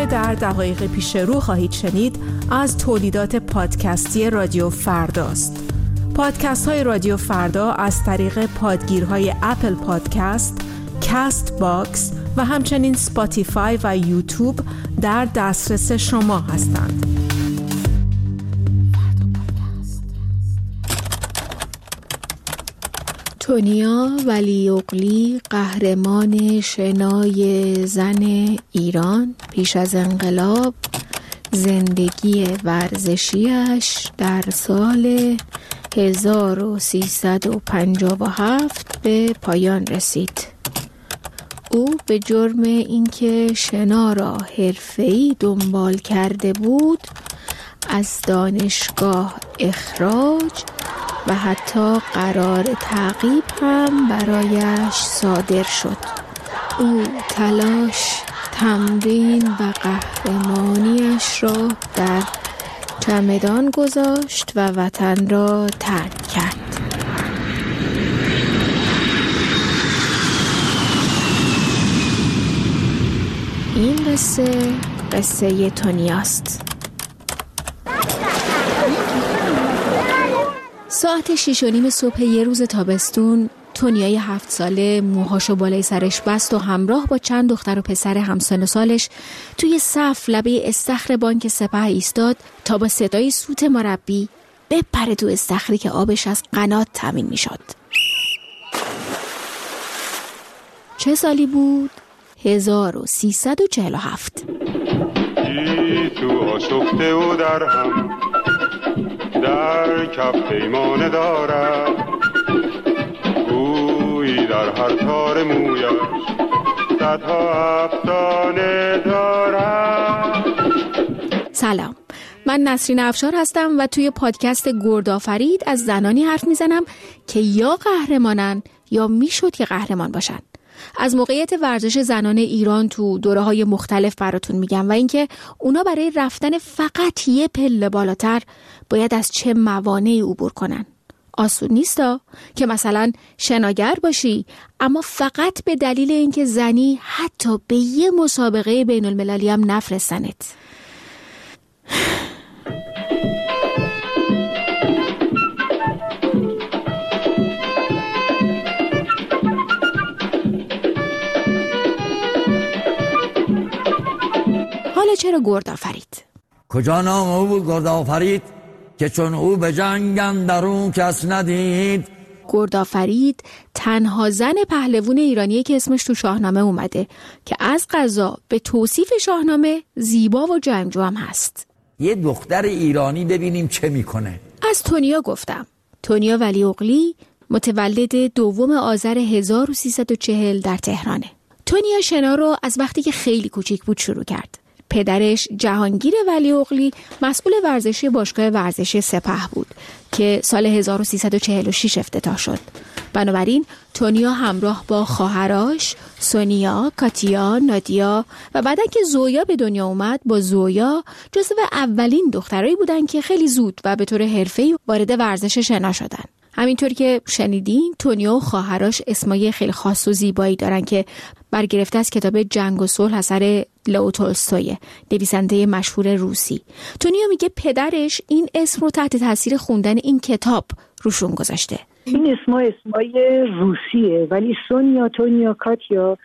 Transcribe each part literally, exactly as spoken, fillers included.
که در دقایق پیش رو خواهید شنید از تولیدات پادکستی رادیو فرداست. پادکست های رادیو فردا از طریق پادگیرهای اپل پادکست، کاست باکس و همچنین سپاتیفای و یوتیوب در دسترس شما هستند. تونیا ولیعقلی، قهرمان شنای زن ایران پیش از انقلاب، زندگی ورزشیش در سال هزار و سیصد و پنجاه و هفت به پایان رسید. او به جرم اینکه شنا را حرفه‌ای دنبال کرده بود از دانشگاه اخراج و حتی قرار تعقیب هم برایش صادر شد. او تلاش، تمرین و قهرمانیش را در چمدان گذاشت و وطن را ترک کرد. این قصه قصه تونیاست. ساعت شیش و نیم صبح یه روز تابستون، تونیای هفت ساله موهاشو بالای سرش بست و همراه با چند دختر و پسر همسن و سالش توی صف لبه استخر بانک سپه ایستاد تا با صدای سوت مربی بپره تو استخری که آبش از قنات تامین می شد. چه سالی بود؟ هزار و سیصد و چهل و هفت. تو آشفته و در هم در کف پیمانه دارد، گویی در هر تار مویش صدها افسانه دارد. سلام، من نسرین افشار هستم و توی پادکست گردآفرید از زنانی حرف میزنم که یا قهرمانن یا میشد که قهرمان باشن. از موقعیت ورزش زنان ایران تو دوره‌های مختلف براتون میگم و اینکه اونا برای رفتن فقط یه پله بالاتر باید از چه موانعی عبور کنن. آسون نیستا که مثلا شناگر باشی اما فقط به دلیل اینکه زنی حتی به یه مسابقه بین المللی هم نفرستنت. حالا چرا گردآفرید؟ کجا نام او بود گردآفرید که چون او به جنگ اندرون کس ندید. گردآفرید تنها زن پهلوون ایرانیه که اسمش تو شاهنامه اومده که از قضا به توصیف شاهنامه زیبا و جنگجو هم هست. یه دختر ایرانی ببینیم چه میکنه. از تونیا گفتم. تونیا ولیعقلی متولد دوم آذر هزار و سیصد و چهل در تهرانه. تونیا شنا رو از وقتی که خیلی کوچیک بود شروع کرد. پدرش جهانگیر ولیعقلی مسئول ورزشی باشگاه ورزشی سپه بود که سال هزار و سیصد و چهل و شش افتتاح شد. بنابراین تونیا همراه با خواهراش سونیا، کاتیا، نادیا و بعدن که زویا به دنیا اومد با زویا جزو اولین دخترایی بودن که خیلی زود و به طور حرفه‌ای وارد ورزش شنا شدن. همینطور که شنیدین تونیا و خواهراش اسمای خیلی خاص و زیبایی دارن که برگرفته از کتاب جنگ و صلح اثر لئو تولستوی، نویسنده مشهور روسی. تونیا میگه پدرش این اسم رو تحت تاثیر خوندن این کتاب روشون گذاشته. این اسما اسمای روسیه ولی سونیا، تونیا، کاتیا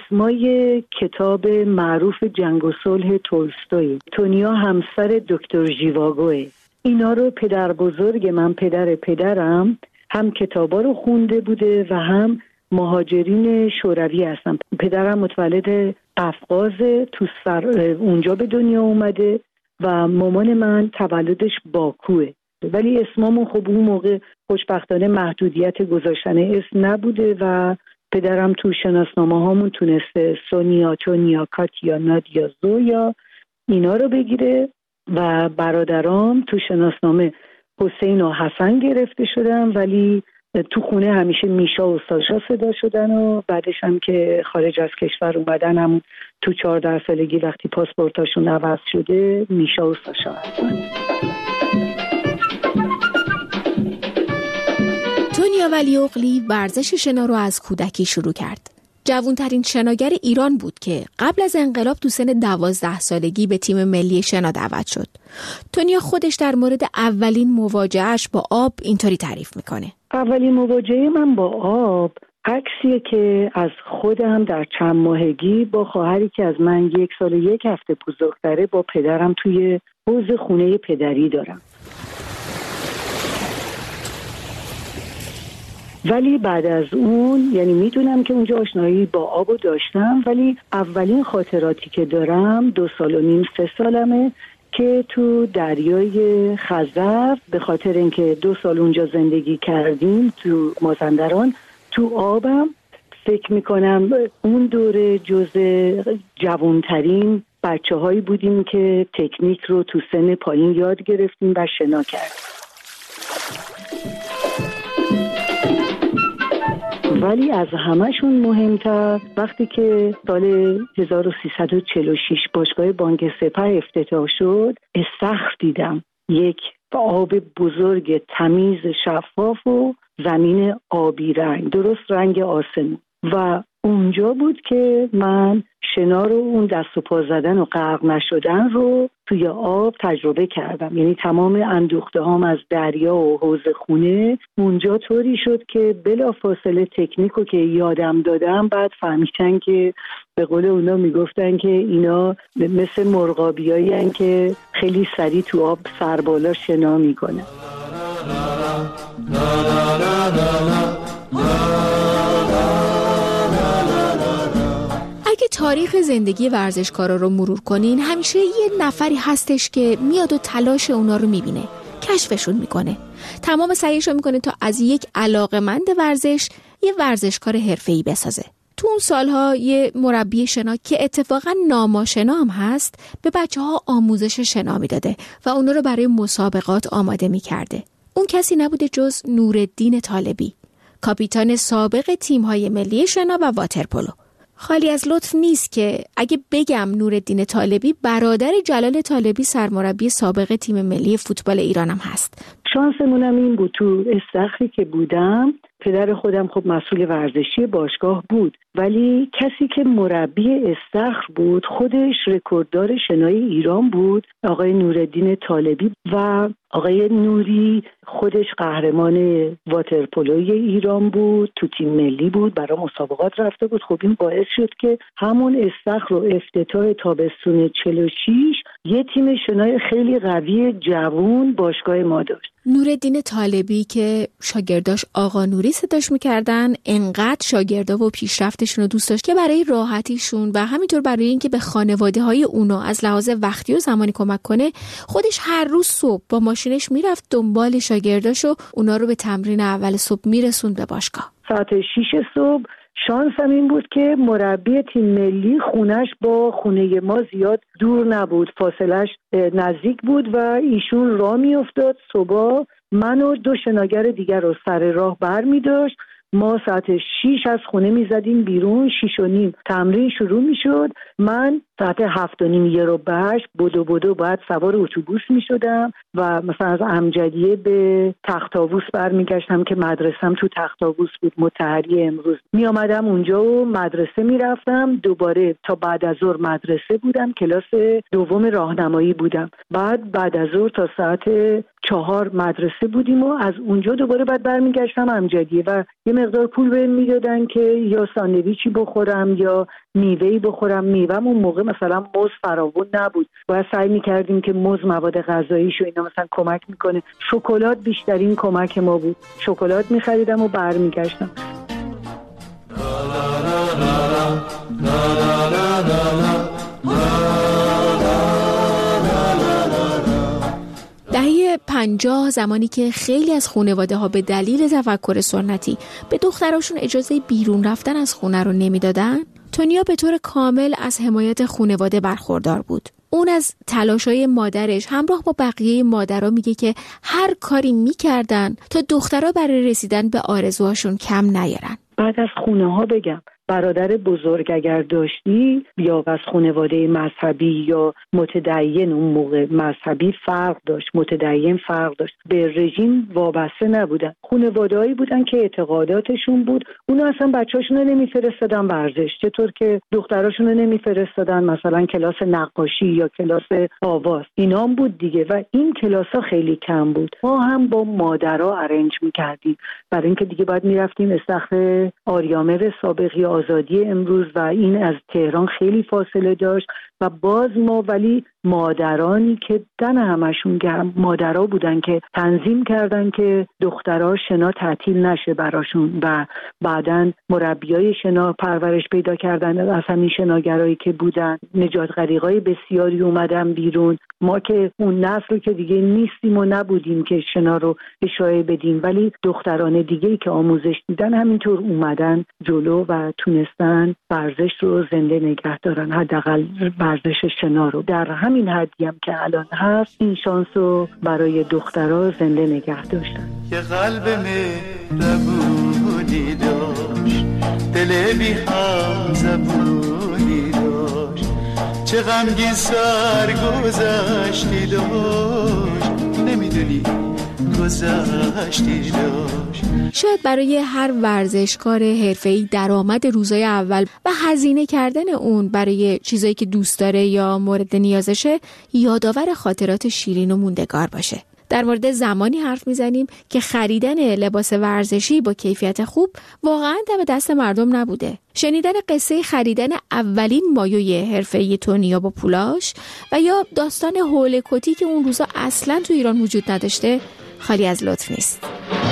اسمای کتاب معروف جنگ و صلح تولستوی. تونیا همسر دکتر ژیواگوه. اینا رو پدر بزرگ من، پدر پدرم هم کتابا رو خونده بوده و هم مهاجرین شوروی هستن. پدرم متولد قفقاز تو سر اونجا به دنیا اومده و مامان من تولدش باکوه. ولی اسممون خب اون موقع خوشبختانه محدودیت گذاشتن اسم نبوده و پدرم تو شناسنامه هامون تونسته سونیا، تونیا، کاتیا، نادیا، زویا اینا رو بگیره و برادرام تو شناسنامه حسین و حسن گرفته شدن ولی تو خونه همیشه میشا و ساشا صدا شدن و بعدش هم که خارج از کشور اومدن هم تو چهارده سالگی وقتی پاسپورتاشون عوض شده میشا و ساشا هستن. تونیا ولیعقلی ورزش شنا رو از کودکی شروع کرد. جوانترین شناگر ایران بود که قبل از انقلاب تو سن دوازده سالگی به تیم ملی شنا دعوت شد. تونیا خودش در مورد اولین مواجهش با آب اینطوری تعریف میکنه. اولین مواجهه من با آب عکسیه که از خودم در چند ماهگی با خواهری که از من یک سال و یک هفته بزرگتره با پدرم توی حوض خونه پدری دارم. ولی بعد از اون، یعنی میدونم که اونجا آشنایی با آبو داشتم، ولی اولین خاطراتی که دارم دو سال و نیم سه سالمه که تو دریای خزر، به خاطر اینکه دو سال اونجا زندگی کردیم تو مازندران، تو آبم فکر میکنم اون دوره جز جوانترین بچه هایی بودیم که تکنیک رو تو سن پایین یاد گرفتیم و شنا کردیم. ولی از همه‌شون مهمتر وقتی که سال هزار و سیصد و چهل و شش باشگاه بانک سپه افتتاح شد، استخر دیدم، یک آب بزرگ تمیز شفاف و زمین آبی رنگ، درست رنگ آسمون، و اونجا بود که من شنا رو، اون دست و پا زدن و غرق نشدن رو توی آب تجربه کردم. یعنی تمام اندوخته هام از دریا و حوض خونه اونجا طوری شد که بلا فاصله تکنیکو که یادم دادم بعد فهمیدن که به قول اونا میگفتن که اینا مثل مرغابیایی هن که خیلی سریع تو آب سربالا شنا میکنه. اگه تاریخ زندگی ورزشکارا رو مرور کنین، همیشه یه نفری هستش که میاد و تلاش اونا رو میبینه، کشفشون میکنه، تمام سعیش رو میکنه تا از یک علاقه‌مند ورزش یه ورزشکار حرفه‌ای بسازه. تو اون سالها یه مربی شنا که اتفاقا ناماشنا هم هست به بچه ها آموزش شنا میداده و اونا رو برای مسابقات آماده میکرده. اون کسی نبوده جز نورالدین طالبی، کاپیتان سابق تیم‌های ملی شنا و واترپولو. خالی از لطف نیست که اگه بگم نورالدین طالبی برادر جلال طالبی سرمربی سابق تیم ملی فوتبال ایران هم هست. شانسمونم این بود تو استخری که بودم، پدر خودم خب مسئول ورزشی باشگاه بود، ولی کسی که مربی استخر بود خودش رکورددار شنای ایران بود، آقای نورالدین طالبی، و آقای نوری خودش قهرمان واترپولوی ایران بود، تو تیم ملی بود، برای مسابقات رفته بود. خب این باعث شد که همون استخر رو افتتاح تابستون چهل و شش یه تیم شنای خیلی قوی جوون باشگاه ما داشت. نورالدین طالبی که شاگرداش آقا نوری صداش میکردن، انقدر شاگردا و پیشرفتشون رو دوست داشت که برای راحتیشون و همینطور برای اینکه به خانواده های اونا از لحاظ وقتی و زمانی کمک کنه، خودش هر روز صبح با ماشینش میرفت دنبال شاگرداش و اونا رو به تمرین اول صبح میرسوند به باشگاه. ساعت شش صبح شانسم این بود که مربی تیم ملی خونش با خونه ما زیاد دور نبود، فاصلش نزدیک بود و ایشون راه می افتاد صبح من و دو شناگر دیگر رو سر راه بر می داشت. ما ساعت شیش از خونه می زدیم بیرون، شیش و نیم تمرین شروع می شد. من ساعت هفت و نیم یه رو بهش بدو بدو باید سوار اتوبوس می شدم و مثلا از امجدیه به تخت‌آووس برمیگشتم که مدرسم تو تخت‌آووس بود، مطهری امروز. می آمدم اونجا و مدرسه می رفتم، دوباره تا بعد از ظهر مدرسه بودم، کلاس دوم راهنمایی بودم، بعد بعد از ظهر تا ساعت چهار مدرسه بودیم و از اونجا دوباره بعد برمیگشتم امجدیه و یه مقدار پول بهم میدادن که یا ساندویچی بخورم یا میوه‌ای بخورم. میوه‌م اون موقع مثلا موز فراوون نبود، باید سعی میکردیم که موز مواد غذاییشو اینا مثلا کمک میکنه. شکلات بیشترین کمک ما بود، شکلات میخریدم و برمیگشتم. دهه پنجاه، زمانی که خیلی از خانواده ها به دلیل تفکر سنتی به دختراشون اجازه بیرون رفتن از خونه رو نمیدادن، تونیا به طور کامل از حمایت خانواده برخوردار بود. اون از تلاشای مادرش همراه با بقیه مادرها میگه که هر کاری میکردن تا دخترها برای رسیدن به آرزوهاشون کم نیارن. بعد از خونه ها بگم برادر بزرگ اگر داشتی یا از خانواده مذهبی یا متدین، اون موقع مذهبی فرق داشت، متدین فرق داشت، به رژیم وابسته نبودن. خانواده‌ای بودن که اعتقاداتشون بود، اونا اصلا بچه‌هاشون رو نمیفرستادن ورزش، چطور که دختراشون رو نمیفرستادن مثلا کلاس نقاشی یا کلاس آواز، اینا هم بود دیگه. و این کلاس‌ها خیلی کم بود. ما هم با مادرها ارنج می‌کردیم برای اینکه دیگه باید می‌رفتیم استخر آریامر سابقی آزادی امروز و این از تهران خیلی فاصله داشت و باز ما ولی مادرانی که دن همشون گرم مادرها بودن که تنظیم کردن که دخترها شنا تعطیل نشه براشون و بعدن مربیای شنا پرورش پیدا کردن از همین شناگرایی که بودن. نجات غریقای بسیاری اومدن بیرون. ما که اون نسل که دیگه نیستیم و نبودیم که شنا رو اشاره بدیم، ولی دختران دیگه‌ای که آموزش دیدن همینطور اومدن جلو و تونستن ورزش رو زنده نگه دارن، حداقل ورزش شنا رو. در همین حدی هم که الان هست این شانس رو برای دخترها زنده نگه داشتن. یه قلب مهربونی داشت، دل بی هم زبونی داشت، چه غمگین سرگذشتی داشت، نمیدونی گذشتی داشت. شاید برای هر ورزشکار حرفه‌ای درآمد روزای اول و هزینه کردن اون برای چیزایی که دوست داره یا مورد نیازشه یادآور خاطرات شیرین و موندگار باشه. در مورد زمانی حرف میزنیم که خریدن لباس ورزشی با کیفیت خوب واقعاً دم دست مردم نبوده. شنیدن قصه خریدن اولین مایوی حرفه‌ای تونیا با پولاش و یا داستان حوله کتی که اون روزا اصلاً تو ایران وجود نداشته خالی از لطف نیست.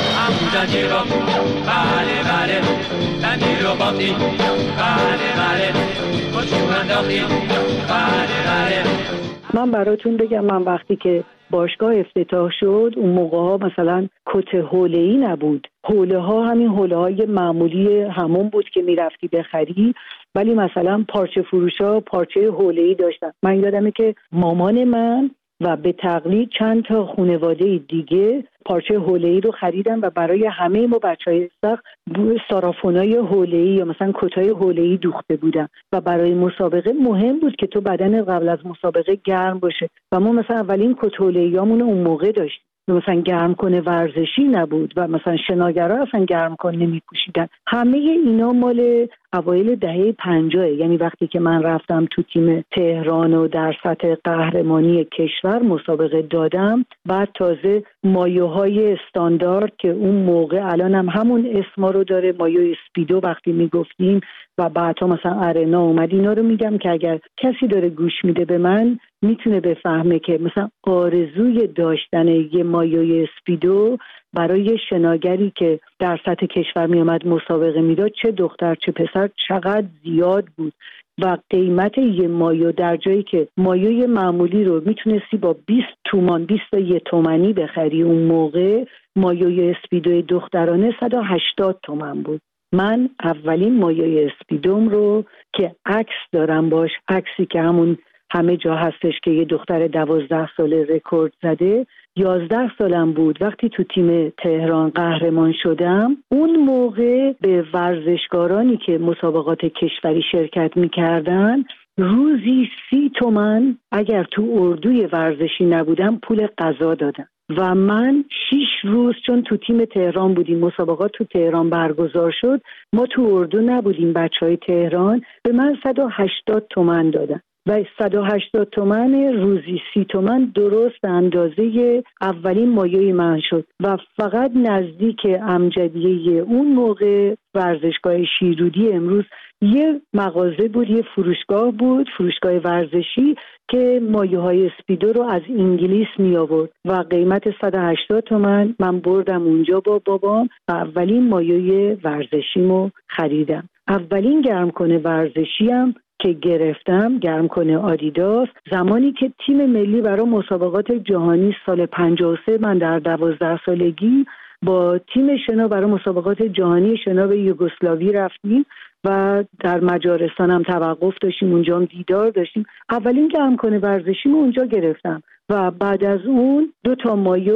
من براتون بگم، من وقتی که باشگاه افتتاح شد اون موقع ها مثلا کت حوله‌ای نبود، حوله ها همین حوله های معمولی همون بود که میرفتی بخری، ولی مثلا پارچه فروش ها پارچه حوله‌ای داشتن. من یادمه که مامان من و به تقلید چند تا خانواده دیگه پارچه حوله‌ای رو خریدن و برای همه ما بچهای سخت سارافونای حوله‌ای یا مثلا کتای حوله‌ای دوخته بودن و برای مسابقه مهم بود که تو بدن قبل از مسابقه گرم باشه و ما مثلا اولین کت حوله‌ایامون اون موقع داشتیم. مثلا گرم کنه ورزشی نبود و مثلا شناگرها اصلا گرم کنه نمی پوشیدن. همه اینا مال اوایل دهه پنجاه، یعنی وقتی که من رفتم تو تیم تهران و در سطح قهرمانی کشور مسابقه دادم، بعد تازه مایوهای استاندارد که اون موقع الان هم همون اسما رو داره، مایو اسپیدو وقتی میگفتیم و بعدها مثلا ارنا اومد، اینا رو میگم که اگر کسی داره گوش میده به من میتونه بفهمه که مثلا آرزوی داشتن یه مایوی اسپیدو برای شناگری که در سطح کشور می آمد مسابقه میداد، چه دختر چه پسر، چقدر زیاد بود و قیمت یه مایو در جایی که مایوی معمولی رو میتونستی با بیست تومان بیست و یک تومانی بخری، اون موقع مایوی اسپیدوی دخترانه صد و هشتاد تومن بود. من اولین مایوی اسپیدوم رو که عکس دارم باش، عکسی که همون همه جا هستش که یه دختر دوازده ساله رکورد زده، یازده سالم بود وقتی تو تیم تهران قهرمان شدم. اون موقع به ورزشکارانی که مسابقات کشوری شرکت میکردن روزی سی تومن اگر تو اردوی ورزشی نبودم پول غذا دادن و من شیش روز، چون تو تیم تهران بودیم مسابقات تو تهران برگزار شد، ما تو اردو نبودیم بچهای تهران، به من صد و هشتاد تومن دادن و صد و هشتاد تومن روزی سی تومن درست به اندازه اولین مایوی من شد و فقط نزدیک امجدیه اون موقع ورزشگاه شیرودی امروز یه مغازه بود، یه فروشگاه بود، فروشگاه ورزشی که مایوهای اسپیدو رو از انگلیس می آورد و قیمت صد و هشتاد تومن من بردم اونجا با بابام و اولین مایوی ورزشیمو خریدم. اولین گرم کنه ورزشیم که گرفتم گرم کنه آدیداس، زمانی که تیم ملی برای مسابقات جهانی سال پنجاه و سه من در دوازده سالگی با تیم شنا برای مسابقات جهانی شنا به یوگسلاوی رفتیم و در مجارستان هم توقف داشتیم، اونجا هم دیدار داشتیم. اولین گرم کنه ورزشیمو اونجا گرفتم و بعد از اون دو تا مایو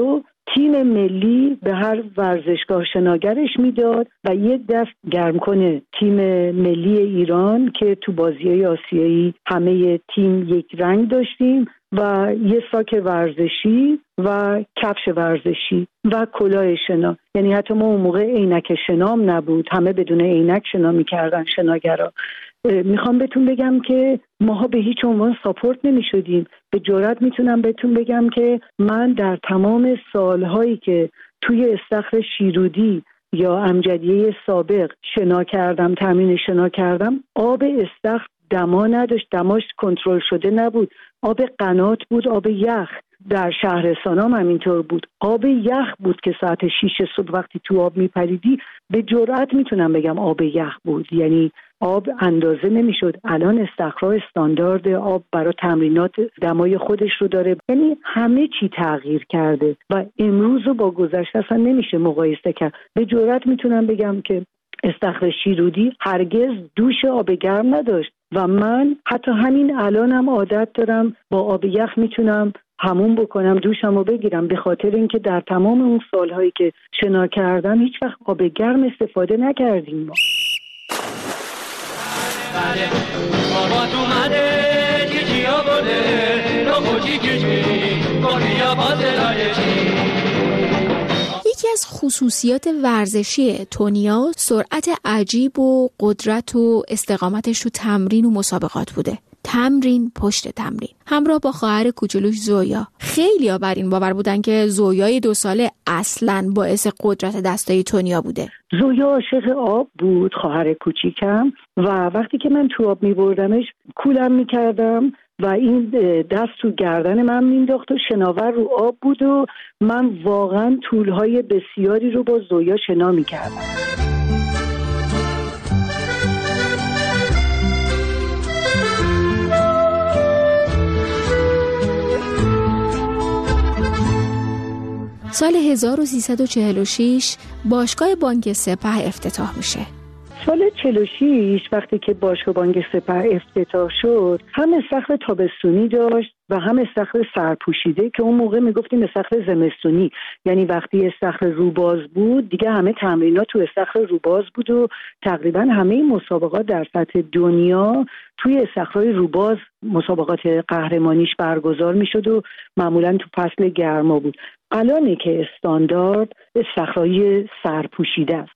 تیم ملی به هر ورزشگاه شناگرش میداد و یک دست گرم کنه تیم ملی ایران که تو بازی‌های آسیایی همه تیم یک رنگ داشتیم و یه ساک ورزشی و کفش ورزشی و کلاه شنا. یعنی حتی ما اون موقع عینک شنام نبود، همه بدون عینک شنا میکردن شناگرا. میخوام بهتون بگم که ماها به هیچ عنوان ساپورت نمیشدیم. به جرئت میتونم بهتون بگم که من در تمام سالهایی که توی استخر شیرودی یا امجدیه سابق شنا کردم، تمرین شنا کردم، آب استخر دما نداشت، دماش کنترل شده نبود، آب قنات بود، آب یخ. در شهرستان هم همینطور بود، آب یخ بود که ساعت شیش صبح وقتی تو آب میپریدی به جرئت میتونم بگم آب یخ بود، یعنی آب اندازه نمیشد. الان استخرها استاندارد آب برای تمرینات دمای خودش رو داره، یعنی همه چی تغییر کرده و امروز رو با گذشته اصلا نمیشه مقایسه کرد. به جرئت میتونم بگم که استخر شیرودی هرگز دوش آب گرم نداشت و من حتی همین الانم عادت دارم با آب یخ میتونم همون بکنم، دوشم رو بگیرم، به خاطر اینکه در تمام اون سالهایی که شنا کردم هیچ وقت آب گرم استفاده نکردیم ما. بابا تو مده چی آورده رو خوشی کشی گویا بازه چی. یکی از خصوصیات ورزشی تونیا سرعت عجیب و قدرت و استقامتش تو تمرین و مسابقات بوده. تمرین پشت تمرین، همراه با خواهر کوچولوش زویا. خیلی‌ها بر این باور بودن که زویای دو ساله اصلاً باعث قدرت دستای تونیا بوده. زویا عاشق آب بود، خواهر کوچیکم، و وقتی که من تو آب می‌بردمش کولم می‌کردم و این دست تو گردن من مینداخت و شناور رو آب بود و من واقعاً طول‌های بسیاری رو با زویا شنا می‌کردم. سال هزار و سیصد و چهل و شش باشگاه بانک سپه افتتاح میشه. سال چهل و شش وقتی که باشگاه بانک سپه افتتاح شد، هم استخر تابستونی داشت و هم استخر سرپوشیده که اون موقع میگفتیم استخر زمستونی، یعنی وقتی استخر روباز بود دیگه همه تمرینات تو استخر روباز بود و تقریبا همه مسابقات در سطح دنیا توی استخرهای روباز مسابقات قهرمانیش برگزار میشد و معمولا تو فصل گرما بود. الانه که استاندارد استخرهای سرپوشیده است.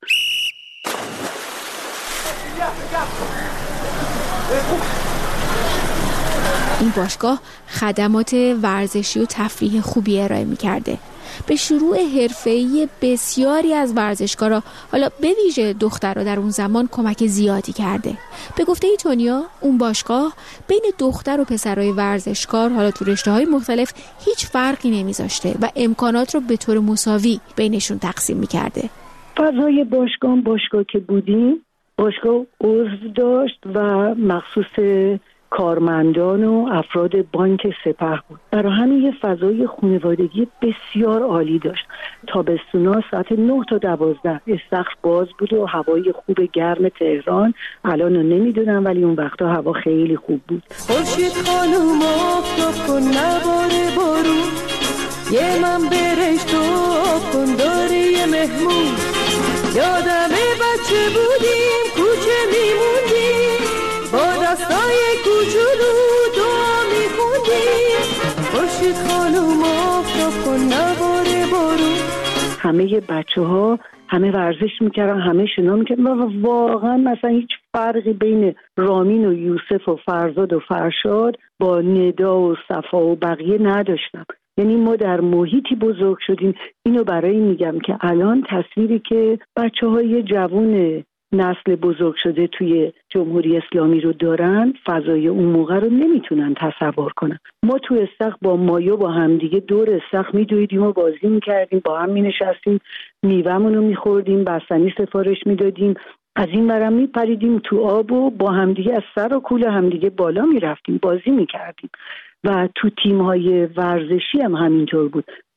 این باشگاه خدمات ورزشی و تفریحی خوبی ارائه می‌کرده. به شروع حرفه‌ای بسیاری از ورزشکارا، حالا به ویژه دخترها، در اون زمان کمک زیادی کرده. به گفته تونیا، اون باشگاه بین دختر و پسرای ورزشکار، حالا تو رشته‌های مختلف، هیچ فرقی نمیذاشته و امکانات رو به طور مساوی بینشون تقسیم می‌کرده. فضای باشگاه باشگاه که بودیم، باشگاه عضو داشت و مخصوص کارمندان و افراد بانک سپه بود. برای همین یه فضای خانوادگی بسیار عالی داشت. تابستونا ساعت نه تا دوازده استخر باز بود و هوای خوب گرم تهران، الان رو نمیدونم ولی اون وقتا هوا خیلی خوب بود. خورشید خانوم آفتاب کن نباره بارون، یه من برش تو آب کن داری یه مهمون. یادمه بچه بودیم کوچه میموندیم، با دستای کوچولو دعا میخوندیم. خورشید خانوم آفتاب کن نباره بارون. همه بچه ها همه ورزش میکردن، همه شنا میکردن و واقعا مثلا هیچ فرقی بین رامین و یوسف و فرزاد و فرشاد با ندا و صفا و بقیه نداشتم. یعنی ما در محیطی بزرگ شدیم. اینو برای میگم که الان تصویری که بچه های جوون نسل بزرگ شده توی جمهوری اسلامی رو دارن، فضای اون موقع رو نمیتونن تصور کنن. ما تو استخر با مایو با همدیگه دور استخر میدویدیم و بازی میکردیم، با هم مینشستیم، میوه‌مون رو میخوردیم، بستنی سفارش میدادیم، از این برم میپریدیم تو آب و با همدیگه از سر و کول همدیگه بالا میرفتیم، بازی میکردیم. و تو تیم‌های ورزشی هم همینطور بود.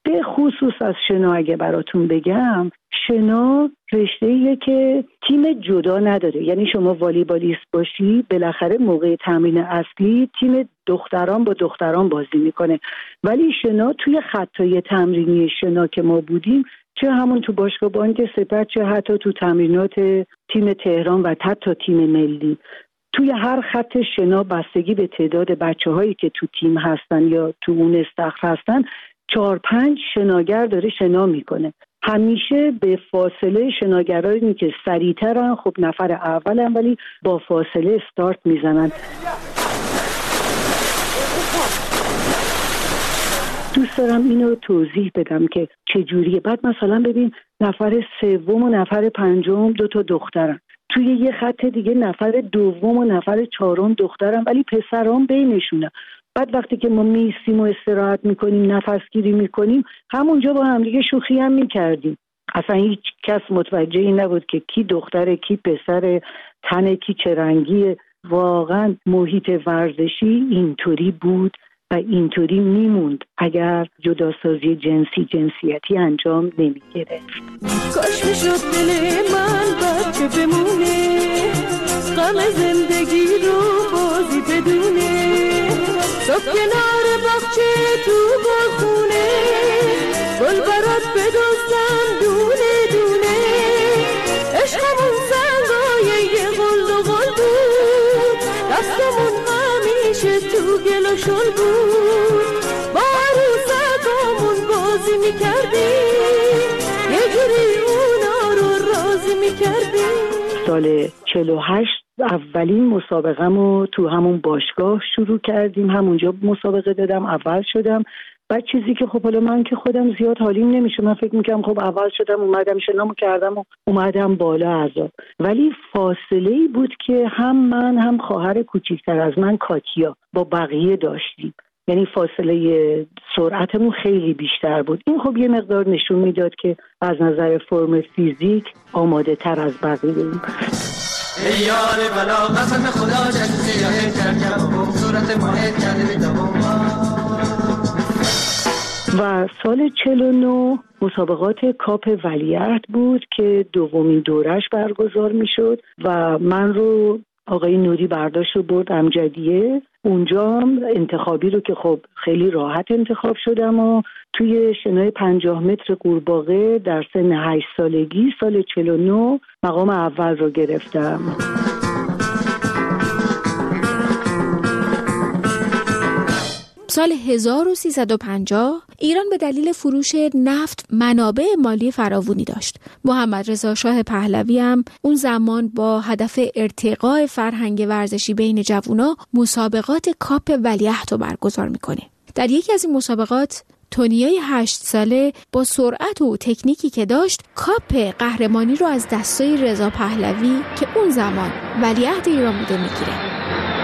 به خصوص از شنا اگه براتون بگم، شنا رشته‌ایه که تیم جدا نداره. یعنی شما والیبالیست باشی، بالاخره موقع تمرین اصلی تیم دختران با دختران بازی میکنه، ولی شنا توی خطای تمرینی شنا که ما بودیم، چه همون تو باشگاه بانک سپر، چه حتی تو تمرینات تیم تهران و حتی تیم ملی، توی هر خط شنا بستگی به تعداد بچه‌هایی که تو تیم هستن یا تو اون استخر هستن، چهار پنج شناگر داره شنا میکنه. همیشه به فاصله شناگرایی که سریعترن، خب نفر اولن، ولی با فاصله استارت میزنن. دوست دارم اینو توضیح بدم که چجوریه. بعد مثلا ببین نفر سوم و نفر پنجم دو تا دخترن، توی یه خط دیگه نفر دوم و نفر چهارم دخترن، ولی پسران بینشونه. بعد وقتی که ما میسیم و استراحت میکنیم، نفس گیری میکنیم، همونجا با هم دیگه شوخی هم میکردیم. اصلا هیچ کس متوجه این نبود که کی دختره کی پسر، تن کی چه رنگیه. واقعا محیط ورزشی اینطوری بود و اینطوری میموند اگر جداسازی جنسی جنسیتی انجام نمیگرفت. کاش میشد دل من بچه بمونه، غم زندگی رو بازی بدونه، صبح کنار باغچه تو گلخونه، گل برات بدوزم دونه دونه، عشقمون زنگای یه غل و غل بود، دستمون همیشه تو گل و شل بود، با عروسکامون بازی میکردیم، یه جوری اونا رو راضی میکردیم. سال چهل و هشت اولین مسابقه‌مو تو همون باشگاه شروع کردیم، همونجا مسابقه دادم، اول شدم. بعد چیزی که خب حالا من که خودم زیاد حالیم نمیشه، من فکر میکنم خب اول شدم، اومدم شنامو کردم و اومدم بالا عزا. ولی فاصله‌ای بود که هم من هم خواهر کوچیکتر از من کاتیا با بقیه داشتیم، یعنی فاصله سرعتمون خیلی بیشتر بود. این خب یه مقدار نشون میداد که از نظر فرم فیزیک آماده تر از بقیه بودیم. ای یار بلا قسم خدا جد سیاه کردم و صورت ماهد کرده دوم. و سال چهل و نه مسابقات کاپ ولیعهد بود که دومین دورش برگزار میشد و من رو آقای نوری برداشت و برد امجدیه. اونجا انتخابی رو که خب خیلی راحت انتخاب شدم و توی شنای پنجاه متر قورباغه در سن هشت سالگی سال چهل و نه مقام اول رو گرفتم. سال هزار و سیصد و پنجاه ایران به دلیل فروش نفت منابع مالی فراوانی داشت. محمد رضا شاه پهلوی هم اون زمان با هدف ارتقاء فرهنگ ورزشی بین جوونا مسابقات کاپ ولیعهد رو برگزار میکنه. در یکی از این مسابقات تونیای هشت ساله با سرعت و تکنیکی که داشت کاپ قهرمانی رو از دستای رضا پهلوی که اون زمان ولیعهد ایران بوده میگیره.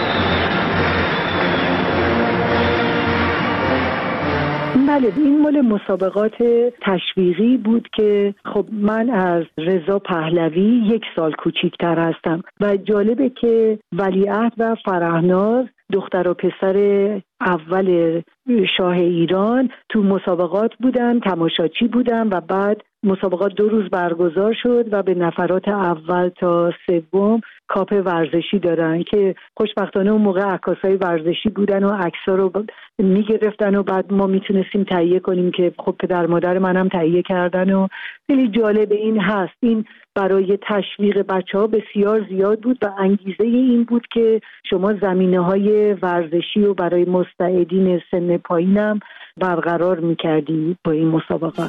بله، این مال مسابقات تشویقی بود که خب من از رضا پهلوی یک سال کوچیکتر هستم و جالبه که ولیعهد و فرهناز دختر و پسر اول شاه ایران تو مسابقات بودن، تماشاچی بودن و بعد مسابقات دو روز برگزار شد و به نفرات اول تا سوم کاپ ورزشی دارن که خوشبختانه اون موقع عکاسای ورزشی بودن و عکس‌ها رو میگرفتن و بعد ما میتونستیم تهیه کنیم که خب پدر مادر منم تهیه کردن و خیلی جالب این هست. این برای تشویق بچه‌ها بسیار زیاد بود و انگیزه این بود که شما زمینه‌های ورزشی رو برای مستعدین سن پایینم برقرار می‌کردی با این مسابقات.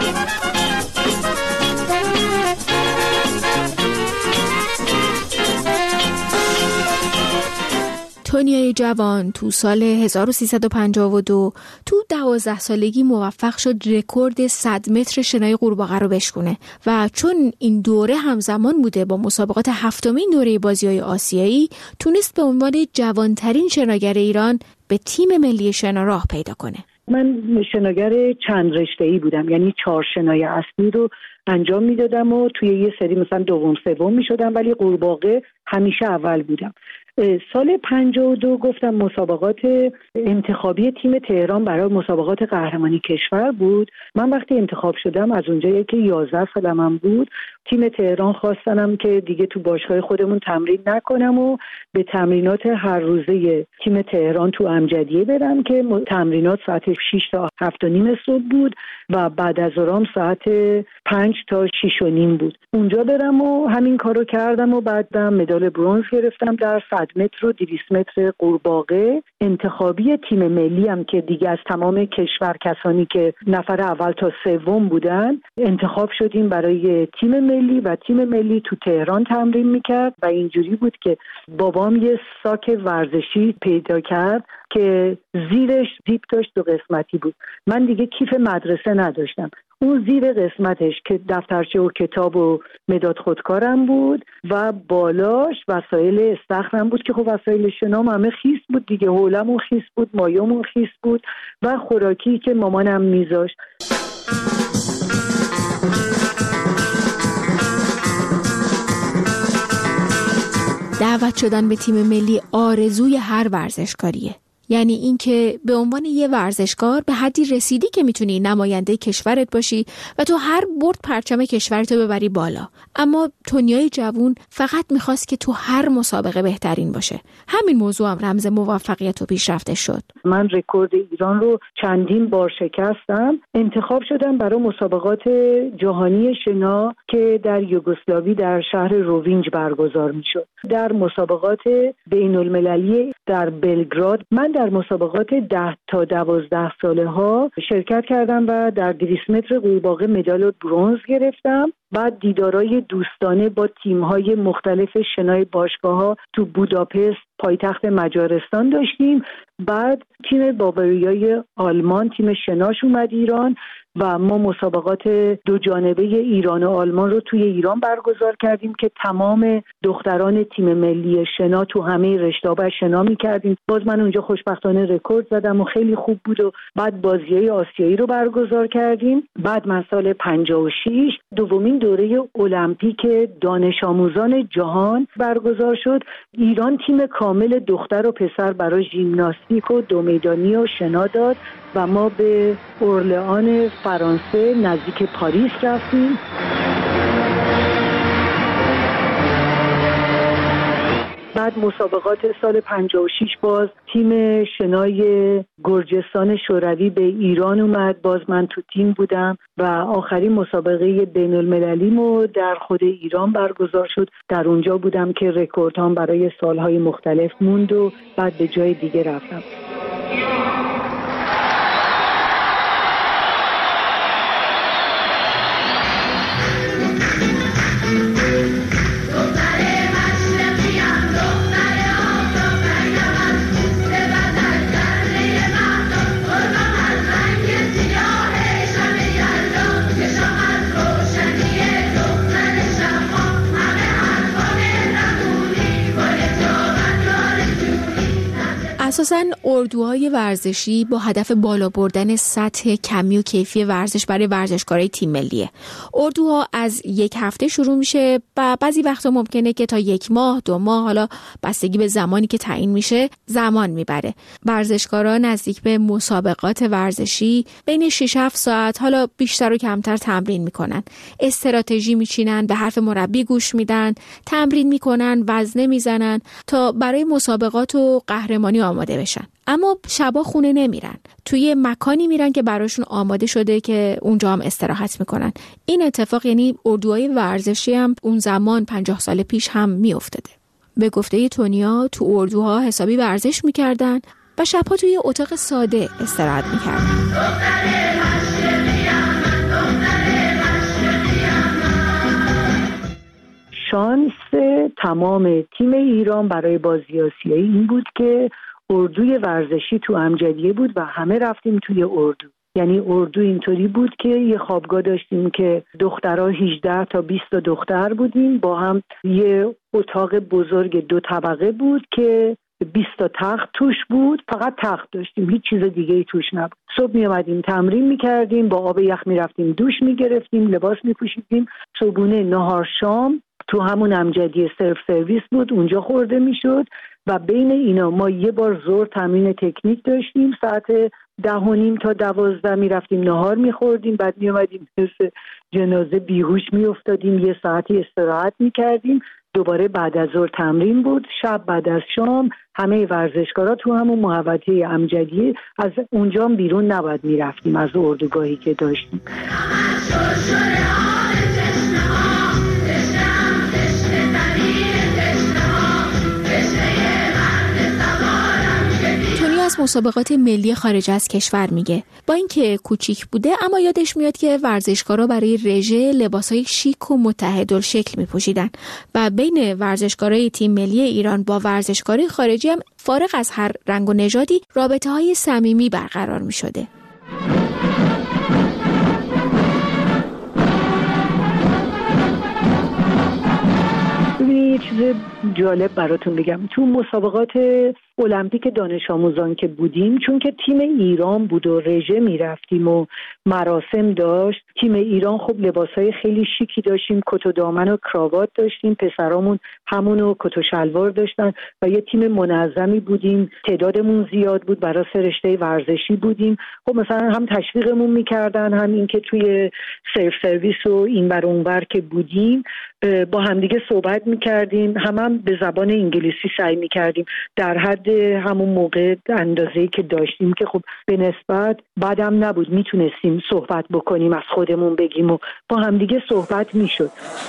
تونیای جوان تو سال هزار و سیصد و پنجاه و دو تو دوازده سالگی موفق شد رکورد صد متر شنای قورباغه رو بشکنه و چون این دوره همزمان بوده با مسابقات هفتمین دوره بازی‌های آسیایی، تونست به عنوان جوانترین شناگر ایران به تیم ملی شنا راه پیدا کنه. من شناگر چند رشته‌ای بودم، یعنی چهار شنای اصلی رو انجام میدادم و توی یه سری مثلا دوم سوم میشدم، ولی قورباغه همیشه اول بودم. سال پنجاه و دو گفتم مسابقات انتخابی تیم تهران برای مسابقات قهرمانی کشور بود. من وقتی انتخاب شدم از اونجایی که یازده سالم بود، تیم تهران خواستنم که دیگه تو باشگاه خودمون تمرین نکنم و به تمرینات هر روزه تیم تهران تو امجدیه برم که تمرینات ساعت شش تا هفت و نیم صبح بود و بعد از ظهر ساعت پنج تا شش و نیم بود. اونجا برم و همین کارو کردم و بعدم مدال برنز گرفتم در صد متر و دویست متر قورباغه. انتخابی تیم ملی هم که دیگه از تمام کشور کسانی که نفر اول تا سوم بودن انتخاب شدیم برای تیم ملی و تیم ملی تو تهران تمرین میکرد و اینجوری بود که بابام یه ساک ورزشی پیدا کرد که زیرش زیپ داشت، دو قسمتی بود. من دیگه کیف مدرسه نداشتم. اون زیر قسمتش که دفترچه و کتاب و مداد خودکارم بود و بالاش وسایل استخرم بود که خب وسایل شنام همه خیس بود دیگه، حولمون خیس بود، مایمون خیس بود و خوراکی که مامانم میذاشت. دعوت شدن به تیم ملی آرزوی هر ورزشکاریه. یعنی این که به عنوان یه ورزشکار به حدی رسیدی که میتونی نماینده کشورت باشی و تو هر برد پرچم کشورتو ببری بالا. اما تونیای جوون فقط میخواست که تو هر مسابقه بهترین باشه. همین موضوع هم رمز موفقیت و پیشرفت شد. من رکورد ایران رو چندین بار شکستم. انتخاب شدم برای مسابقات جهانی شنا که در یوگسلاوی در شهر روینج برگزار میشد. در مسابقات بین المللی در بلگراد من در مسابقات ده تا دوازده ساله ها شرکت کردم و در دویست متر قورباغه مدال برنز گرفتم. بعد دیدارای دوستانه با تیم‌های مختلف شنای باشگاه‌ها تو بوداپست پایتخت مجارستان داشتیم. بعد تیم باواریای آلمان تیم شناش اومد ایران و ما مسابقات دو جانبه ایران و آلمان رو توی ایران برگزار کردیم که تمام دختران تیم ملی شنا تو همه رشته‌ها شنا می‌کردیم. باز من اونجا خوشبختانه رکورد زدم و خیلی خوب بود و بعد بازی‌های آسیایی رو برگزار کردیم. بعد من سال پنجاه و شش دومین دوره المپیک دانش آموزان جهان برگزار شد. ایران تیم کامل دختر و پسر برای ژیمناستیک و دو میدانی و شنا داد و ما به اورلئان فرانسه نزدیک پاریس رفتیم. بعد مسابقات سال پنجاه و شش باز تیم شنای گرجستان شوروی به ایران اومد. باز من تو تیم بودم و آخرین مسابقه بین المللی مو در خود ایران برگزار شد. در اونجا بودم که رکوردهام برای سالهای مختلف موند و بعد به جای دیگه رفتم. اساساً اردوهای ورزشی با هدف بالا بردن سطح کمی و کیفی ورزش برای ورزشکارای تیم ملیه. اردوها از یک هفته شروع میشه و بعضی وقتا ممکنه که تا یک ماه، دو ماه، حالا بستگی به زمانی که تعیین میشه زمان میبره. ورزشکارا نزدیک به مسابقات ورزشی بین شش هفت ساعت، حالا بیشتر و کمتر تمرین میکنن. استراتژی میچینن، به حرف مربی گوش میدن، تمرین میکنن، وزنه میزنن تا برای مسابقات و قهرمانی آماده بشن. اما شبا خونه نمیرن، توی مکانی میرن که براشون آماده شده که اونجا هم استراحت میکنن. این اتفاق یعنی اردوهای ورزشی هم اون زمان پنجاه سال پیش هم میافتاده. به گفته تونیا تو اردوها حسابی ورزش میکردن و شبها توی اتاق ساده استراحت میکردن. شانس تمام تیم ایران برای بازی آسیایی این بود که اردوی ورزشی تو امجدیه بود و همه رفتیم توی اردو. یعنی اردو اینطوری بود که یه خوابگاه داشتیم که دخترها هجده تا بیست تا دختر بودیم، با هم یه اتاق بزرگ دو طبقه بود که بیست تا تخت توش بود. فقط تخت داشتیم، هیچ چیز دیگه ای توش نبود. صبح می اومدیم تمرین می کردیم، با آب یخ می رفتیم دوش می گرفتیم، لباس می پوشیدیم. صبحونه، نهار، شام تو همون امجدی سلف سرویس بود، اونجا خورده میشد و بین اینا ما یه بار ظهر تمرین تکنیک داشتیم، ساعت ده و نیم تا دوازده میرفتیم نهار میخوردیم، بعد میومدیم مثل جنازه بیهوش میافتادیم، یه ساعتی استراحت میکردیم، دوباره بعد از ظهر تمرین بود، شب بعد از شام همه ورزشکارا تو همون محوطه امجدی، از اونجا بیرون نباید میرفتیم از اردوگاهی که داشتیم. از مسابقات ملی خارج از کشور میگه با اینکه کوچیک بوده اما یادش میاد که ورزشکارا برای رژه لباسای شیک و متحدالشکل میپوشیدن و بین ورزشکارای تیم ملی ایران با ورزشکارای خارجی هم فارغ از هر رنگ و نژادی رابطه‌های صمیمی برقرار میشده. یه چیز جالب براتون بگم، تو مسابقات المپیک دانش آموزان که بودیم، چون که تیم ایران بود و رژه میرفتیم و مراسم داشت، تیم ایران خب لباسای خیلی شیکی داشتیم، کت و دامن و کراوات داشتیم، پسرامون همونو کت و شلوار داشتن و یه تیم منظمی بودیم، تعدادمون زیاد بود، برای سه رشته ورزشی بودیم. خب مثلا هم تشویقمون میکردن، هم این که توی سلف سرویس و اینور اونور که بودیم با همدیگه صحبت میکردیم، هم هم به زبان انگلیسی سعی میکردیم در حد همون موقع اندازه‌ای که داشتیم که خب به نسبت بعدم نبود، میتونستیم صحبت بکنیم، از خودمون بگیم و با همدیگه صحبت میشد.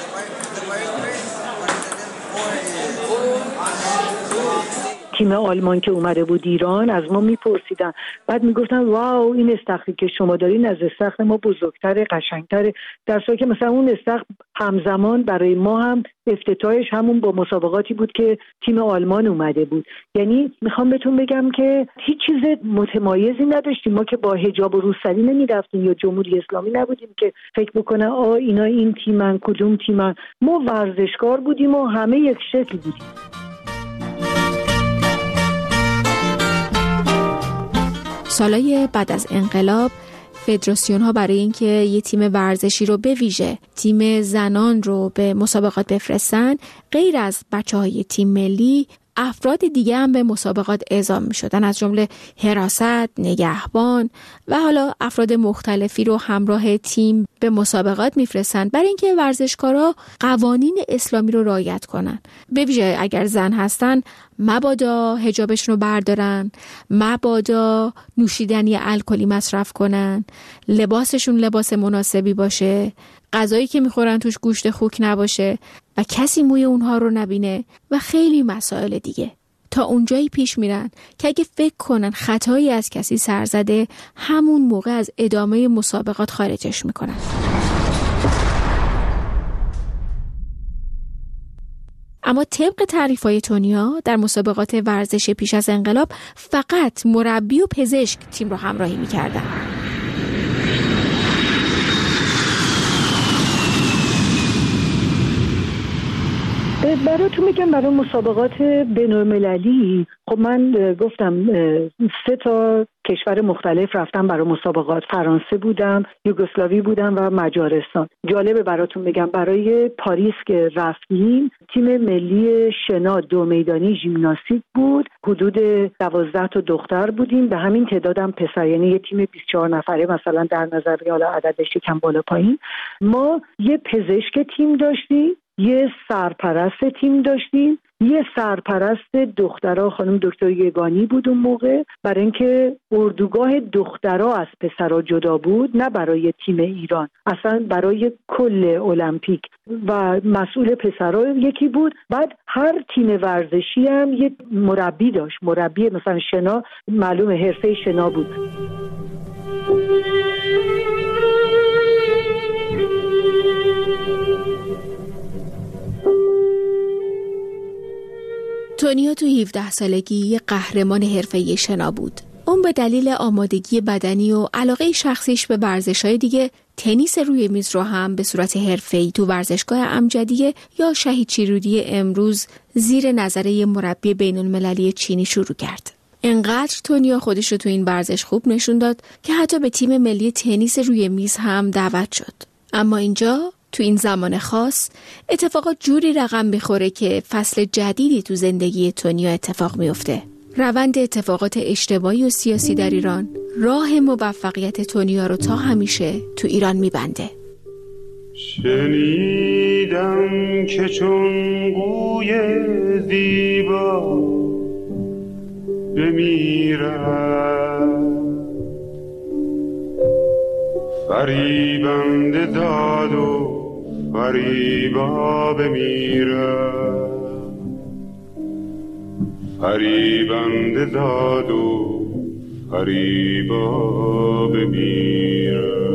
تیم آلمان که اومده بود ایران از ما میپرسیدن، بعد میگفتن واو این استخری که شما دارین از استخر ما بزرگتره، قشنگتره، در صورتی که مثلا اون استخر همزمان برای ما هم افتتاحش همون با مسابقاتی بود که تیم آلمان اومده بود. یعنی میخوام بهتون بگم که هیچ چیز متمایزی نداشتیم، ما که با حجاب و روسری نمیرفتیم یا جمهوری اسلامی نبودیم که فکر بکنه آ اینا این تیمن کدوم تیمن، ما ورزشکار بودیم و همه یک شکل بودیم. سالهای بعد از انقلاب فدراسیون ها برای اینکه یه تیم ورزشی رو به ویژه تیم زنان رو به مسابقات بفرستن، غیر از بچه‌های تیم ملی افراد دیگه هم به مسابقات اعزام می شدن، از جمله حراست، نگهبان و حالا افراد مختلفی رو همراه تیم به مسابقات می فرستن برای اینکه ورزشکارا قوانین اسلامی رو رعایت کنن. به ویژه اگر زن هستن مبادا حجابشون رو بردارن، مبادا نوشیدنی الکلی مصرف کنن، لباسشون لباس مناسبی باشه، غذایی که میخورن توش گوشت خوک نباشه و کسی موی اونها رو نبینه و خیلی مسائل دیگه. تا اونجایی پیش میرن که اگه فکر کنن خطایی از کسی سر زده، همون موقع از ادامه مسابقات خارجش میکنن. اما طبق تعریف‌های تونیا در مسابقات ورزش پیش از انقلاب فقط مربی و پزشک تیم رو همراهی میکردن. براتون میگم برای مسابقات بین‌المللی، خب من گفتم سه تا کشور مختلف رفتم برای مسابقات، فرانسه بودم، یوگسلاوی بودم و مجارستان. جالبه براتون بگم برای پاریس که رفتیم تیم ملی شنا دو میدانی ژیمناستیک بود، حدود دوازده تا دختر بودیم، به همین تعدادم پسر، یعنی یه تیم بیست و چهار نفره مثلا در نظر حالا عددش کم بالا پایین. ما یه پزشک تیم داشتیم، یه سرپرست تیم داشتیم، یه سرپرست دخترها خانم دکتر یگانی بود اون موقع، برای اینکه اردوگاه دخترها از پسرها جدا بود، نه برای تیم ایران، اصلا برای کل المپیک، و مسئول پسرها یکی بود. بعد هر تیم ورزشی هم یه مربی داشت، مربی مثلا شنا معلوم حرفه شنا بود. تونیا تو هفده سالگی یه قهرمان حرفه‌ای شنا بود. اون به دلیل آمادگی بدنی و علاقه شخصیش به ورزش‌های دیگه تنیس روی میز رو هم به صورت حرفه‌ای تو ورزشگاه امجدیه یا شهید شیرودی امروز زیر نظره مربی بین‌المللی چینی شروع کرد. انقدر تونیا خودش رو تو این ورزش خوب نشون داد که حتی به تیم ملی تنیس روی میز هم دعوت شد. اما اینجا تو این زمان خاص اتفاقات جوری رقم بخوره که فصل جدیدی تو زندگی تونیا اتفاق میفته. روند اتفاقات اجتماعی و سیاسی در ایران راه موفقیت تونیا رو تا همیشه تو ایران میبنده. شنیدم که چون گوی زیبا بمیرد، فریبنده داد و فریبا بمیرد، فریبنده داد و فریبا بمیرد.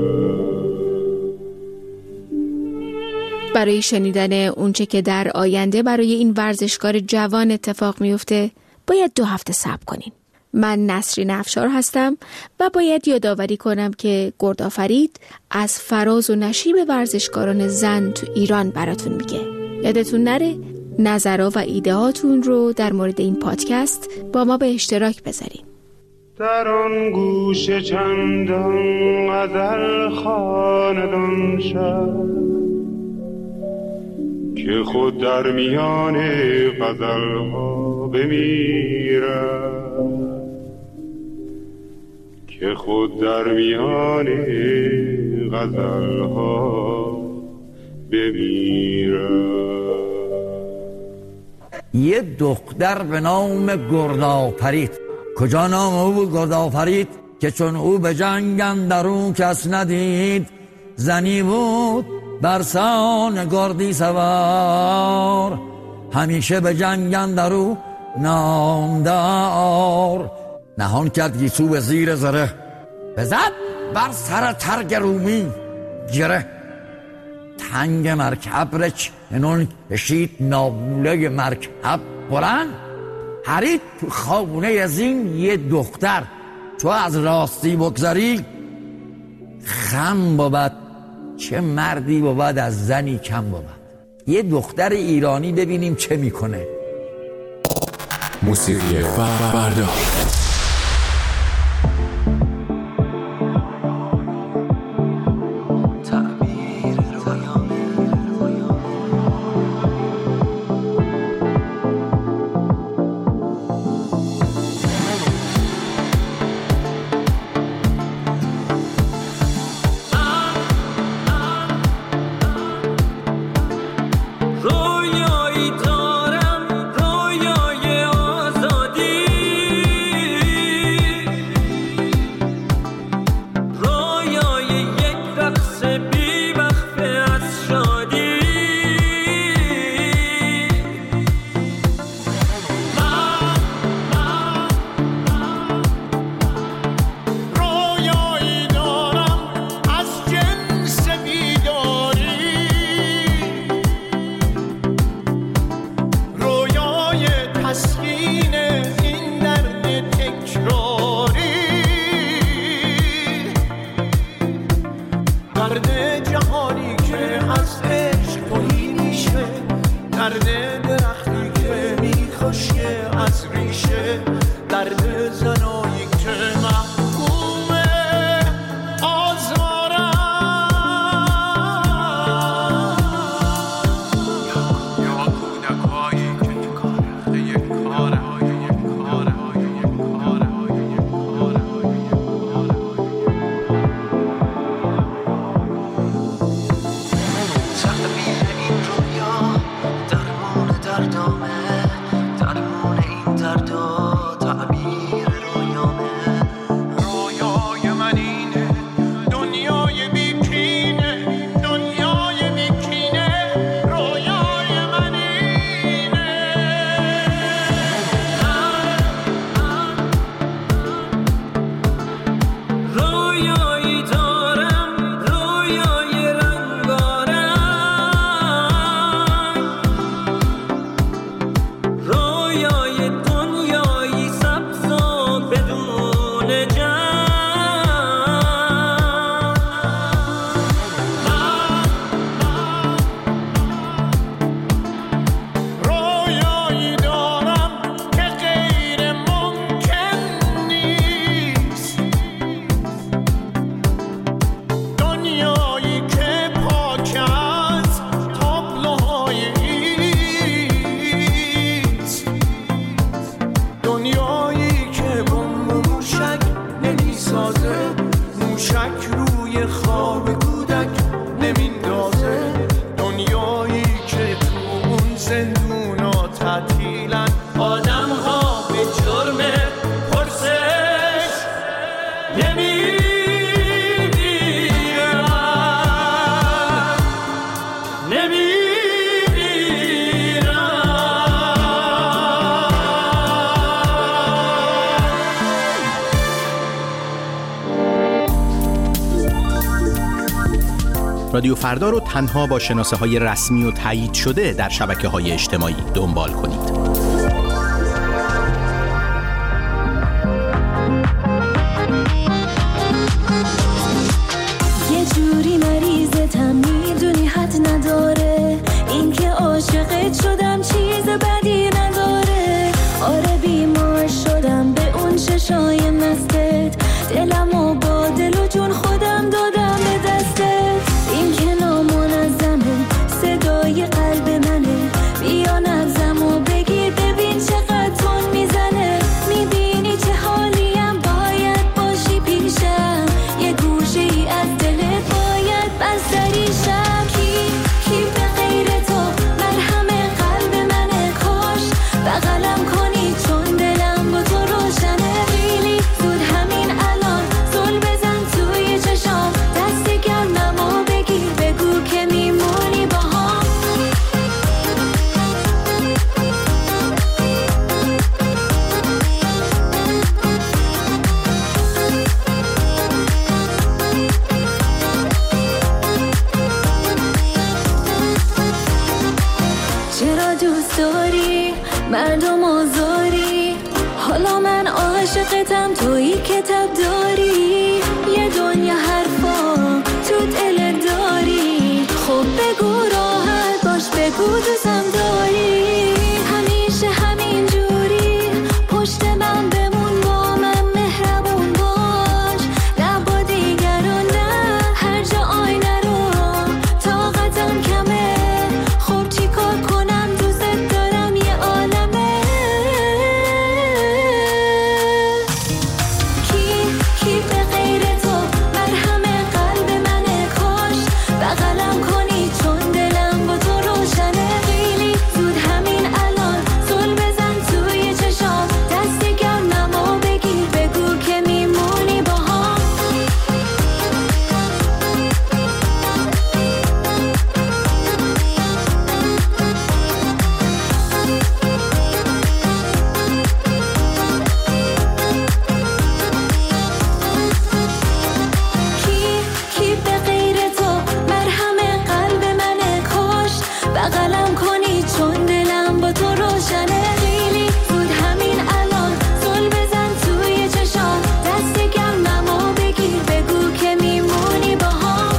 برای شنیدن اونچه که در آینده برای این ورزشکار جوان اتفاق میفته باید دو هفته صبر کنین. من نسرین افشار هستم و باید یادآوری کنم که گردآفرید از فراز و نشیب ورزشکاران زن تو ایران براتون میگه. یادتون نره نظرها و ایدهاتون رو در مورد این پادکست با ما به اشتراک بذارین. در آن گوشه چندان غزل خواندان شد که خود در میان غزل ها بمیرد، که خود در میان غزل ها بمیرد. یه دختر به نام گردآفرید. کجا نام او بود گردآفرید؟ که چون او به جنگ اندرون کس ندید، زنی بود برسان گردی سوار، همیشه به جنگ اندرون نامدار. نهان کرد گیسو به زیر زره، بزد بر سر ترگ رومی گره. تنگ مرکب رچ انون کشید نابوله مرکب بلند، هرید تو خانه زین یه دختر. تو از راستی بگذاری خم بود، چه مردی بود از زنی کم بود. یه دختر ایرانی ببینیم چه میکنه. موسیقی فردا. درمان دردا رادیو فردا رو تنها با شناسه‌های رسمی و تایید شده در شبکه‌های اجتماعی دنبال کنید. یه جوری مریضتم میدونی حد نداره، این که عاشقت شدم چیز بدی نداره. آره بیمار شدم به اون چشای مستت، دلمو با دل و جون خودم دادم به دستت. این که نامنظمه صدای قلب منه، بیا نبضمو بگیر ببین چقدر تون میزنه. میبینی چه حالیم باید باشی پیشم، یه گوشه ای از دلت باید بستریشم. کی کی به غیر تو مرهم قلب منه، کاش بغلم کنی چون دلم با تو روشنه. خیلی زود همین الان زل بزن توی چشام، دست گرممو بگیر بگو که میمونی با هم. چرا دوست داری مردم آزاری، حالا من عاشقتم تویی کتاب داری. یه دنیا حرفا تو دل داری، خب بگو راحت باش بگو دوستم داری. همیشه همین جوری پشت من بمون، با من مهربون باش، نه با دیگران نه هر جا آینه رو طاقتم کمه. خب چی کار کنم دوست دارم یه عالمه. کی کی به غیر تو مرهم قلب منه، کاش بغلم کنی چون دلم با تو روشنه. خیلی زود همین الان زل بزن توی چشام، دست گرممو بگیر بگو که میمونی با هم. کی کی به غیر تو مرهم قلب منه، کاش بغلم کنی چون دلم با تو روشنه. خیلی زود همین الان زل بزن توی چشام، دست گرممو بگیر بگو که میمونی با هم.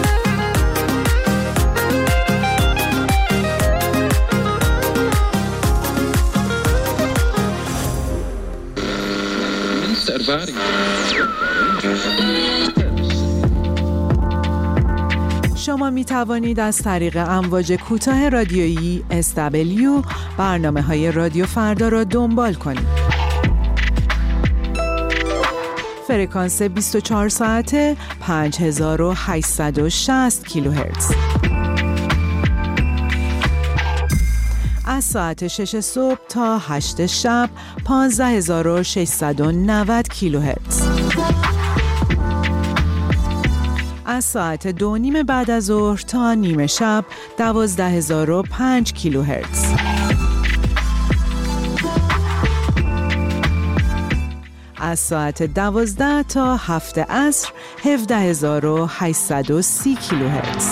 شما می توانید از طریق امواج کوتاه رادیویی اس دبلیو برنامه های رادیو فردا را دنبال کنید. فرکانس بیست و چهار ساعته پنج هزار و هشتصد و شصت کیلوهرتز. از ساعت شش صبح تا هشت شب پانزده هزار و ششصد و نود کیلوهرتز. از ساعت دو نیم بعد از ظهر تا نیمه شب دوازده هزار و پنج کیلوهرتز. از ساعت دوازده تا هفت عصر هفده هزار و هشتصد و سی کیلوهرتز.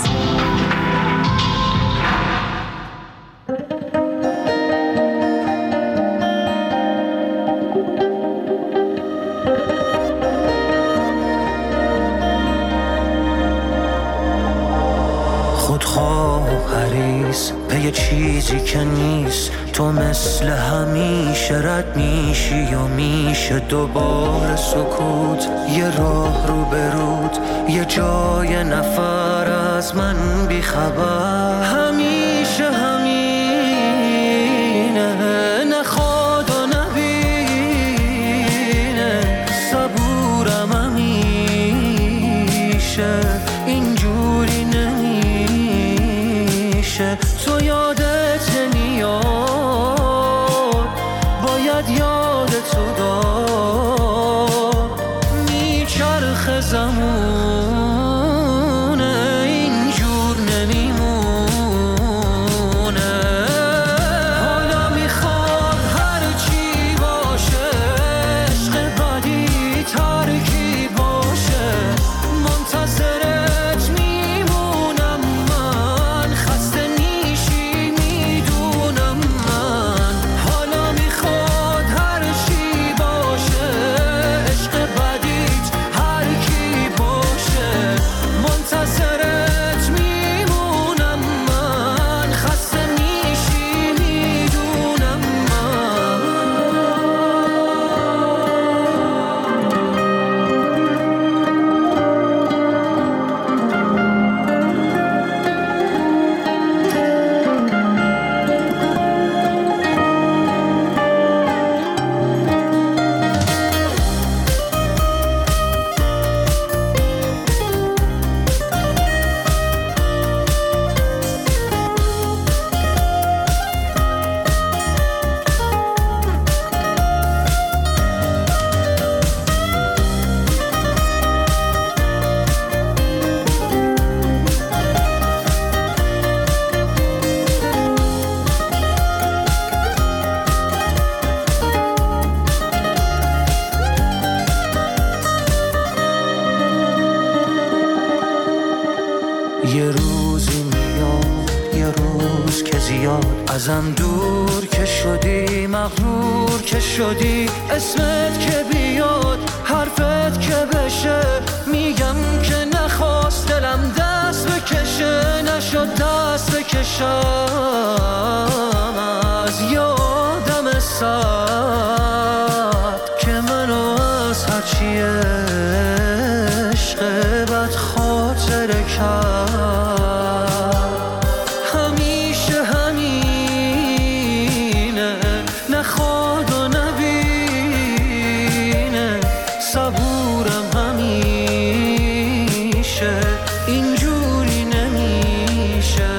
حریص به یه چیزی که نیست، تو مثل همیشه رد میشی و میشه دوباره سکوت. یه راه رو برود، یه جای نفر از من بیخبر. همیشه همینه، نخواد و نبینه، صبورم همیشه اینجوری نمیشه. تو یادت نمیاد، باید یادتو داد. میچرخ زمونه اینجور نمیمونه. یه روزی میاد، یه روز که زیاد ازم دور که شدی، مغرور که شدی، اسمت که بیاد، حرفت که بشه، میگم که نخواست دلم دست بکشه، نشد دست بکشم از یادم سرد که منو از هرچی عشق بد خاطره کرد. همیشه همینه، نخواد و نبینه، صبورم همیشه، اینجوری نمیشه.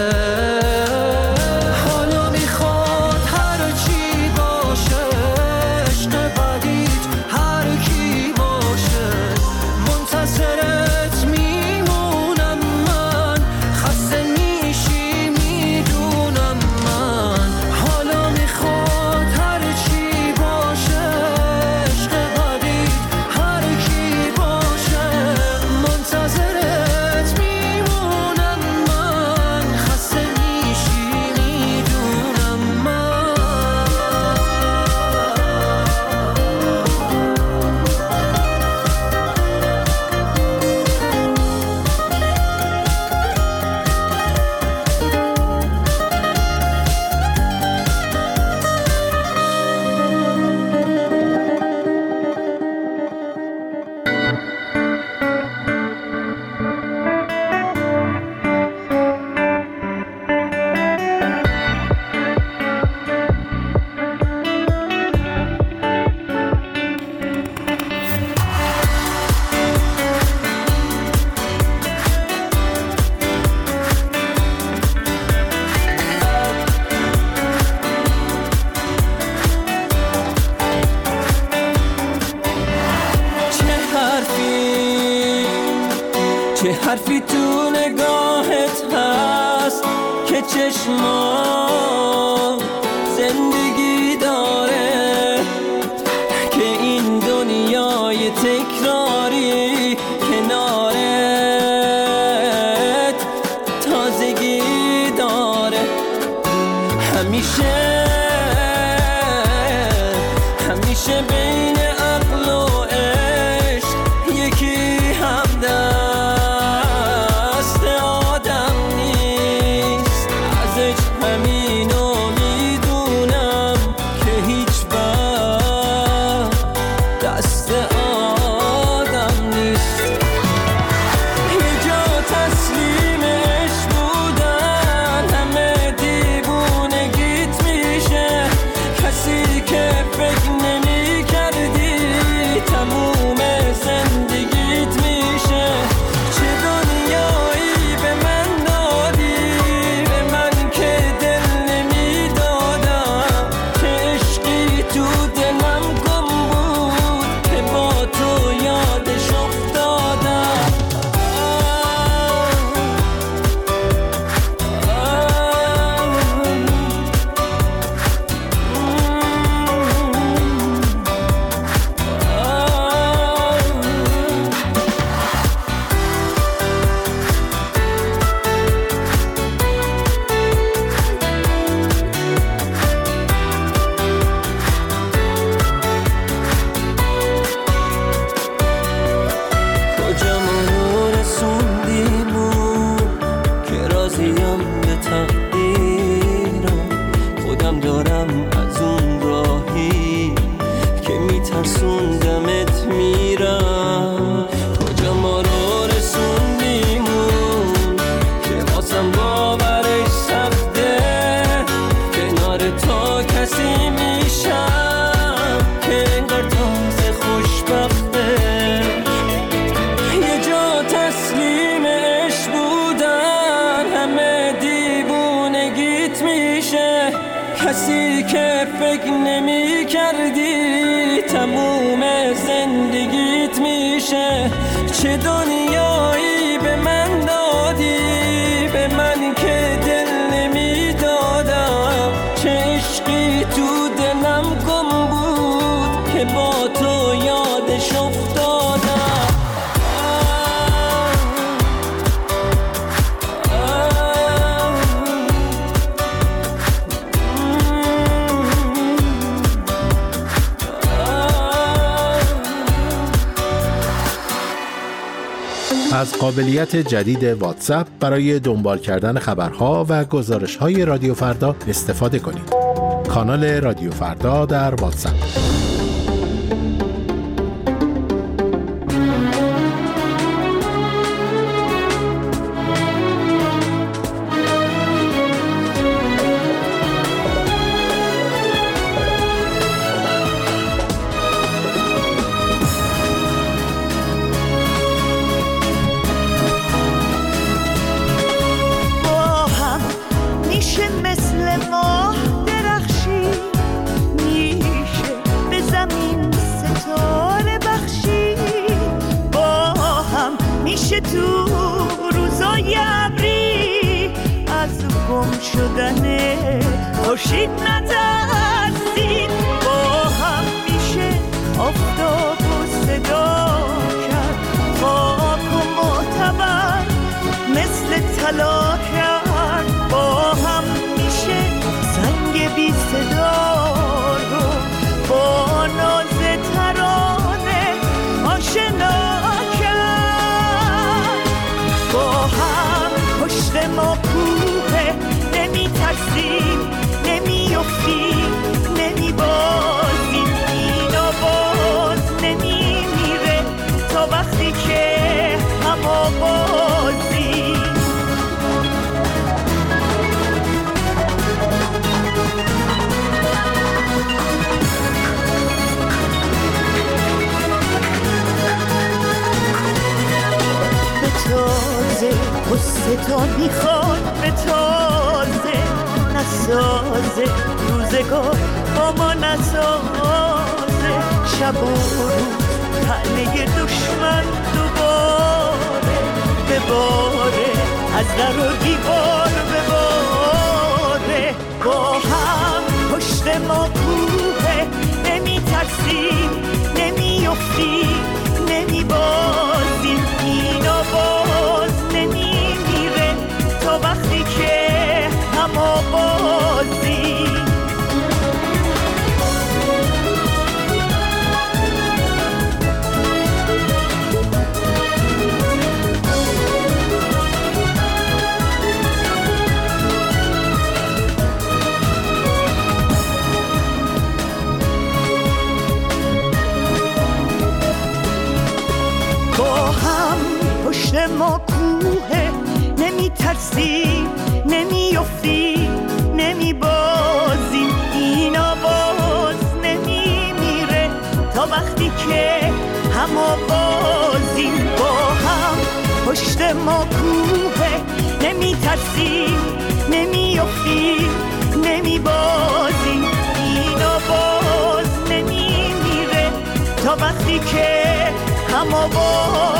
حالا میخواد هر چی باشه، عشق بدیت هر کی باشه، منتظرت میمونم من، خسته میشی میدونم من. حالا میخواد هر چی باشه، عشق بدیت هر کی باشه، منتظرت میمونم من، خسته میشی میدونم من. چه حرفی تو نگاهت هست که چشمام زندگی داره، که این دنیای تکراری کنارت تازگی داره. همیشه همیشه بین عقل و عشق یکی همدست آدم نیست. ازش همینو میدونم که هیچ وقت دست آدم نیست. یه جا تسلیم عشق بودن همه دیوونگیت میشه، کسی که فکر نمی کردی تموم زندگیت میشه. چه دنیایی به من دادی، به من که دل نمی دادم، چه عشقی تو دلم گم بود که با تو یادش افتادم. کجا ما رو رسوندیمون که راضیم به تقدیرم، خودم دارم از اون راهی که میترسوندمت میرم. کجا ما رو رسوندیمون که واسم باورش سخته، کنار تو کسی میشم که انگار تازه خوشبخته. یه جا تسلیم عشق بودن همه دیوونگیت میشه، کسی که فکر نمی کردی تموم زندگیت میشه. چه دنیایی به من دادی، به من که دل نمی دادم، چه عشقی تو دلم گم بود که با تو یادش افتادم. از قابلیت جدید واتساپ برای دنبال کردن خبرها و گزارش‌های رادیو فردا استفاده کنید. کانال رادیو فردا در واتساپ. خورشید نترسید، با هم میشه آفتاب و صدا کرد، خاک و معتبر مثل طلا کرد، با هم میشه زنگ بی صدا رو با ناز ترانه آشنا کرد. با هم پشت ما کوه، نمی ترسیم نمی افتیم نمی بازیم، این آواز نمی میره تا وقتی که هم آوازیم. به تازه قصه تا میخواد، به تازه نسازه روزگار با ما نسازه، شب و روز طعنه دشمن دوباره بباره، از در و دیوار بباره. با هم پشت ما کوه، نمی ترسیم نمی افتیم نمی بازیم، این آواز نمی میره تا وقتی که هم آوازیم. با هم پشت ما کوه، نمی ترسیم نمی افتیم نمی بازیم، این آواز نمی میره تا وقتی که هم آوازیم. با هم پشت ما کوه، نمی ترسیم نمی افتیم نمی بازیم، این آواز نمی میره تا وقتی که هم آواز